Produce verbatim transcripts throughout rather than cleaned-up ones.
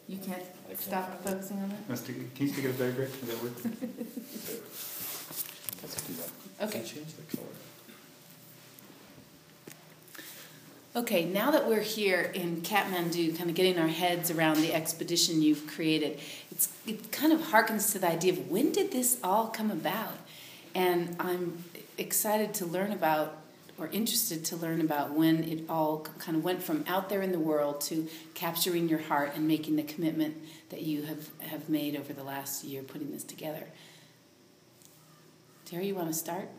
You can't stop focusing on it? Let's take, can you stick it a better grip? Does that work? Let's do that. Okay. Change the color. Okay, now that we're here in Kathmandu, kind of getting our heads around the expedition you've created, it's, it kind of harkens to the idea of when did this all come about? And I'm excited to learn about, or interested to learn about, when it all kind of went from out there in the world to capturing your heart and making the commitment that you have, have made over the last year putting this together. Terry, you want to start?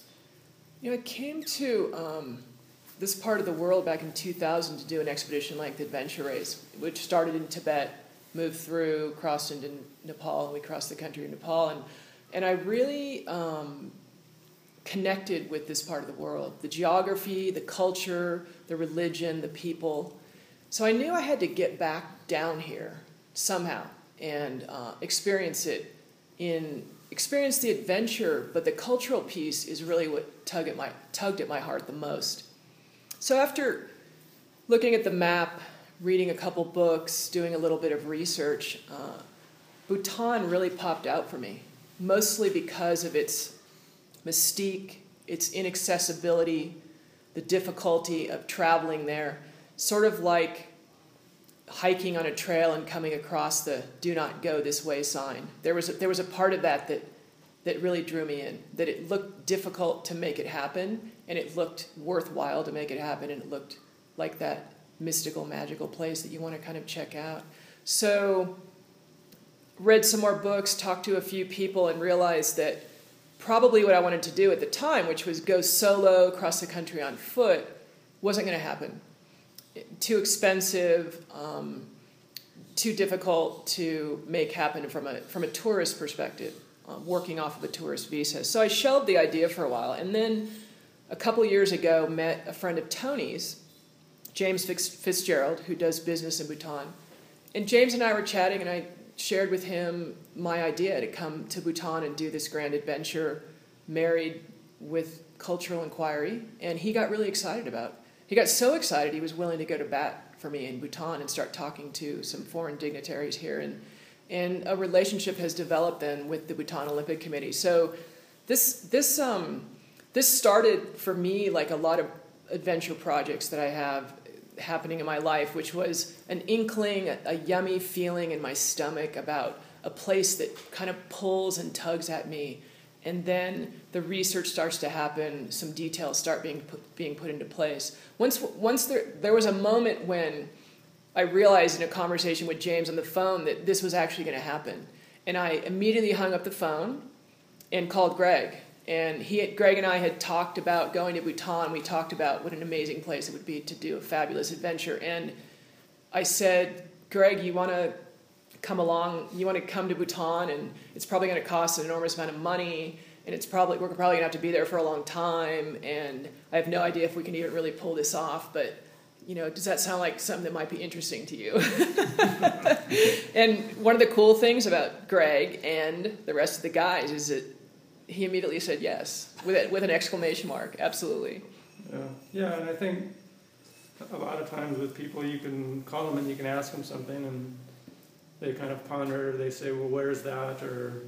You know, I came to um, this part of the world back in two thousand to do an expedition like the Adventure Race, which started in Tibet, moved through, crossed into Nepal, and we crossed the country in Nepal. And, and I really um, connected with this part of the world, the geography, the culture, the religion, the people. So I knew I had to get back down here somehow and uh, experience it in experience the adventure, but the cultural piece is really what tugged at my tugged at my heart the most. So after looking at the map, reading a couple books, doing a little bit of research, uh, Bhutan really popped out for me, mostly because of its mystique, its inaccessibility, the difficulty of traveling there, sort of like hiking on a trail and coming across the "do not go this way" sign. There was a, there was a part of that that that really drew me in, that it looked difficult to make it happen, and it looked worthwhile to make it happen, and it looked like that mystical, magical place that you want to kind of check out. So read some more books, talked to a few people, and realized that probably what I wanted to do at the time, which was go solo across the country on foot, wasn't going to happen. Too expensive, um, too difficult to make happen from a from a tourist perspective, um, working off of a tourist visa. So I shelved the idea for a while, and then a couple years ago met a friend of Tony's, James Fitzgerald, who does business in Bhutan. And James and I were chatting, and I shared with him my idea to come to Bhutan and do this grand adventure, married with cultural inquiry, and he got really excited about it. He got so excited he was willing to go to bat for me in Bhutan and start talking to some foreign dignitaries here. And, and a relationship has developed then with the Bhutan Olympic Committee. So this, this, um, this started for me like a lot of adventure projects that I have happening in my life, which was an inkling, a, a yummy feeling in my stomach about a place that kind of pulls and tugs at me. And then the research starts to happen, some details start being put, being put into place. Once, once there, there was a moment when I realized in a conversation with James on the phone that this was actually going to happen. And I immediately hung up the phone and called Greg. And he, had, Greg and I had talked about going to Bhutan. We talked about what an amazing place it would be to do a fabulous adventure. And I said, Greg, you want to come along, you want to come to Bhutan, and it's probably going to cost an enormous amount of money, and it's probably we're probably going to have to be there for a long time, and I have no idea if we can even really pull this off, but you know, does that sound like something that might be interesting to you? And one of the cool things about Greg and the rest of the guys is that he immediately said yes, with it, with an exclamation mark, absolutely. Yeah, yeah, and I think a lot of times with people, you can call them and you can ask them something, and they kind of ponder, they say, well, where's that, or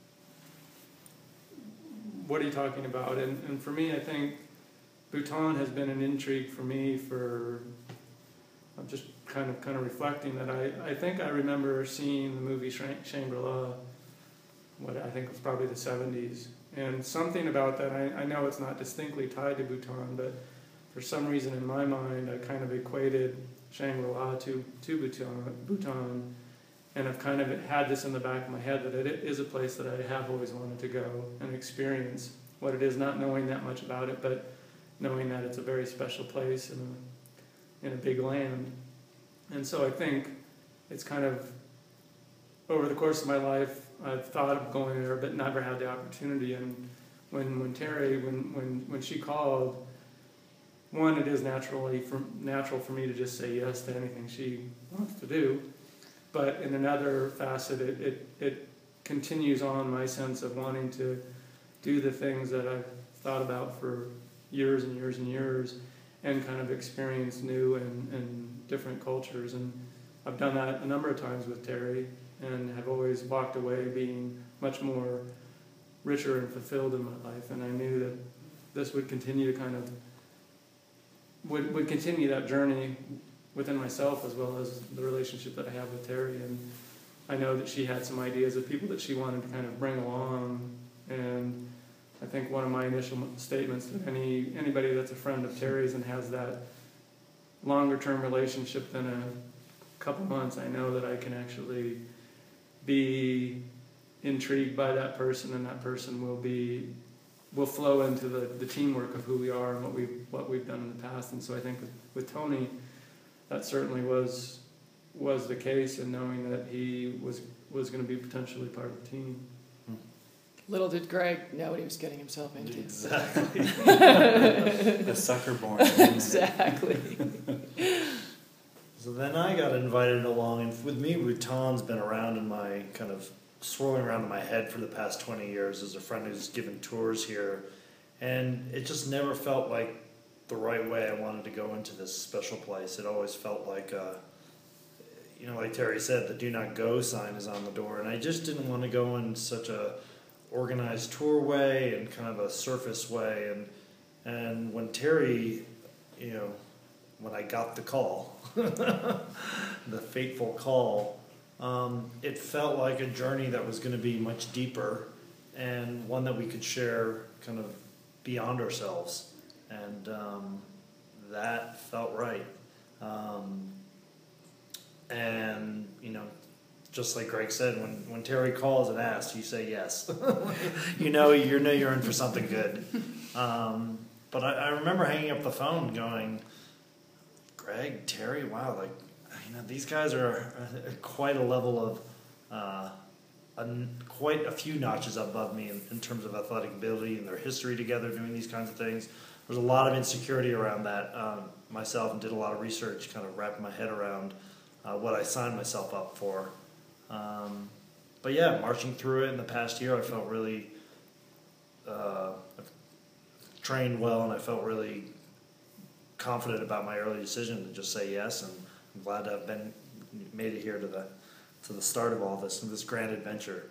what are you talking about? And, and for me, I think Bhutan has been an intrigue for me for, I'm just kind of kind of reflecting that I, I think I remember seeing the movie Shangri-La, what I think was probably the seventies, and something about that, I, I know it's not distinctly tied to Bhutan, but for some reason in my mind, I kind of equated Shangri-La to, to Bhutan, Bhutan. And I've kind of had this in the back of my head that it is a place that I have always wanted to go and experience what it is, not knowing that much about it, but knowing that it's a very special place in a, in a big land. And so I think it's kind of, over the course of my life, I've thought of going there, but never had the opportunity. And when, when Terry, when, when, when she called, one, it is naturally for, natural for me to just say yes to anything she wants to do. But in another facet, it, it, it continues on my sense of wanting to do the things that I've thought about for years and years and years, and kind of experience new and, and different cultures. And I've done that a number of times with Terry, and have always walked away being much more richer and fulfilled in my life. And I knew that this would continue to kind of would would continue that journey within myself, as well as the relationship that I have with Terry. And I know that she had some ideas of people that she wanted to kind of bring along. And I think one of my initial statements to any anybody that's a friend of Terry's and has that longer term relationship than a couple months, I know that I can actually be intrigued by that person, and that person will be will flow into the, the teamwork of who we are and what we've what we've done in the past. And so I think with, with Tony, that certainly was was the case, and knowing that he was was going to be potentially part of the team. Little did Greg know what he was getting himself into. Exactly. The sucker born. Exactly. So then I got invited along, and with me, Bhutan's been around in my kind of swirling around in my head for the past twenty years as a friend who's given tours here, and it just never felt like the right way I wanted to go into this special place. It always felt like, uh, you know, like Terry said, the do not go sign is on the door, and I just didn't want to go in such a organized tour way and kind of a surface way. And and when Terry, you know, when I got the call, the fateful call, um, it felt like a journey that was going to be much deeper, and one that we could share kind of beyond ourselves. And um, that felt right. Um, and, you know, just like Greg said, when, when Terry calls and asks, you say yes. you know, you know you're in for something good. Um, but I, I remember hanging up the phone going, Greg, Terry, wow, like, you know, these guys are uh, quite a level of, uh, a, quite a few notches above me in, in terms of athletic ability and their history together doing these kinds of things. There's a lot of insecurity around that um, myself, and did a lot of research, kind of wrapping my head around uh, what I signed myself up for. Um, but yeah, marching through it in the past year, I felt really uh, trained well, and I felt really confident about my early decision to just say yes, and I'm glad to have been made it here to the to the start of all this and this grand adventure.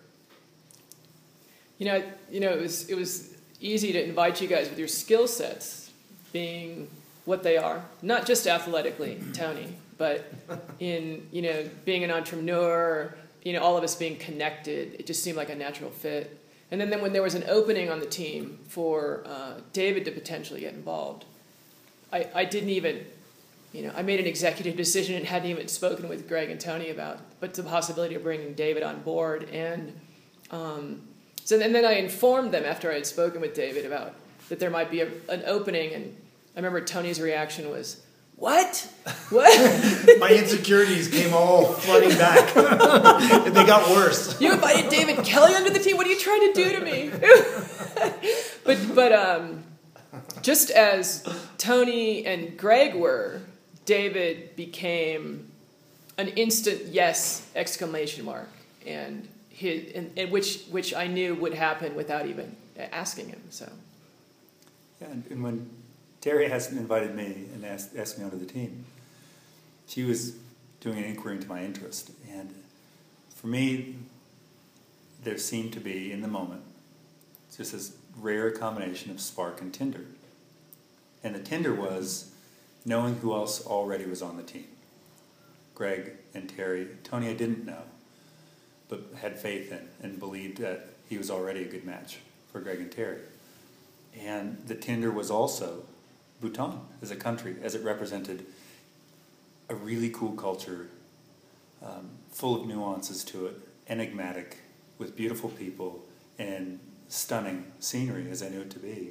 You know, you know, it was it was easy to invite you guys with your skill sets being what they are, not just athletically, Tony, but in, you know, being an entrepreneur, you know, all of us being connected. It just seemed like a natural fit. And then, then when there was an opening on the team for uh, David to potentially get involved, I, I didn't even, you know, I made an executive decision and hadn't even spoken with Greg and Tony about, but the possibility of bringing David on board. And um, so, and then I informed them after I had spoken with David about that there might be a, an opening. And I remember Tony's reaction was, "What? What?" My insecurities came all flooding back. And they got worse. You invited David Kelly onto the team? What are you trying to do to me? but but um, just as Tony and Greg were, David became an instant yes exclamation mark, and his and, and which which I knew would happen without even asking him. So Yeah, and, and when Terry has invited me and asked, asked me onto the team, she was doing an inquiry into my interest. And for me, there seemed to be, in the moment, just this rare combination of spark and tinder. And the tinder was knowing who else already was on the team. Greg and Terry. Tony I didn't know, but had faith in and believed that he was already a good match for Greg and Terry. And the tinder was also Bhutan as a country, as it represented a really cool culture, um, full of nuances to it, enigmatic, with beautiful people and stunning scenery, as I knew it to be.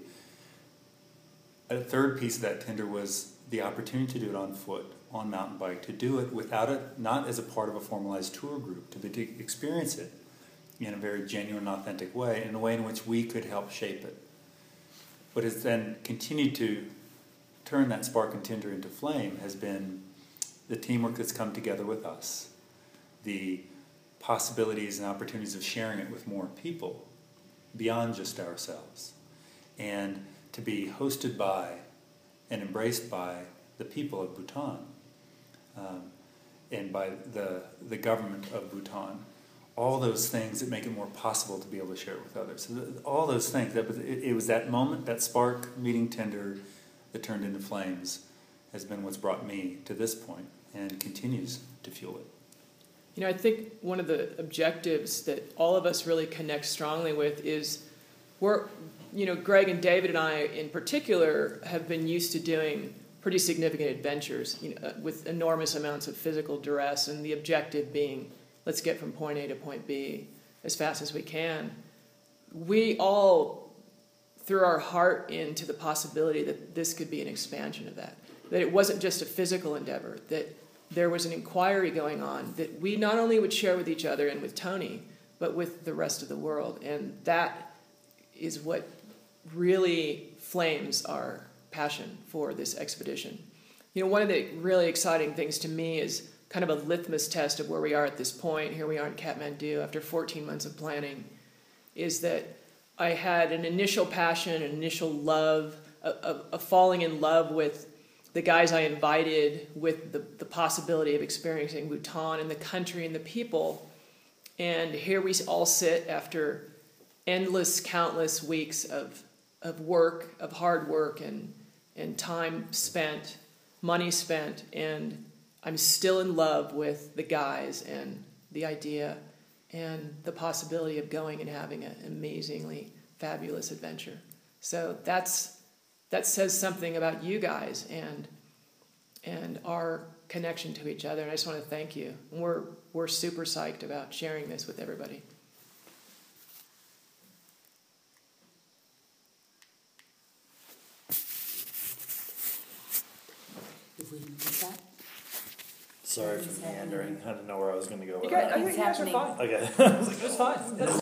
A third piece of that tinder was the opportunity to do it on foot, on mountain bike, to do it without it, not as a part of a formalized tour group, to, be, to experience it in a very genuine, authentic way, in a way in which we could help shape it. What has then continued to turn that spark and tinder into flame has been the teamwork that's come together with us, the possibilities and opportunities of sharing it with more people beyond just ourselves, and to be hosted by and embraced by the people of Bhutan. Um, and by the the government of Bhutan. All those things that make it more possible to be able to share it with others. So the, all those things, that it, it was that moment, that spark meeting tinder that turned into flames has been what's brought me to this point and continues to fuel it. You know, I think one of the objectives that all of us really connect strongly with is we're, you know, Greg and David and I in particular have been used to doing pretty significant adventures, you know, with enormous amounts of physical duress, and the objective being, let's get from point A to point B as fast as we can. We all threw our heart into the possibility that this could be an expansion of that, that it wasn't just a physical endeavor, that there was an inquiry going on that we not only would share with each other and with Tony, but with the rest of the world. And that is what really flames our passion for this expedition. You know, one of the really exciting things to me is kind of a litmus test of where we are at this point. Here we are in Kathmandu after fourteen months of planning, is that I had an initial passion, an initial love, a, a, a falling in love with the guys I invited, with the, the possibility of experiencing Bhutan and the country and the people. And here we all sit after endless, countless weeks of of work, of hard work and, and time spent, money spent, and I'm still in love with the guys and the idea and the possibility of going and having an amazingly fabulous adventure. So that's that says something about you guys and and our connection to each other. And I just want to thank you. And we're we're super psyched about sharing this with everybody. If we can get that. Sorry for meandering. I didn't know where I was going to go with You guys, that. I think you guys are happening. fine. Okay. It was fine.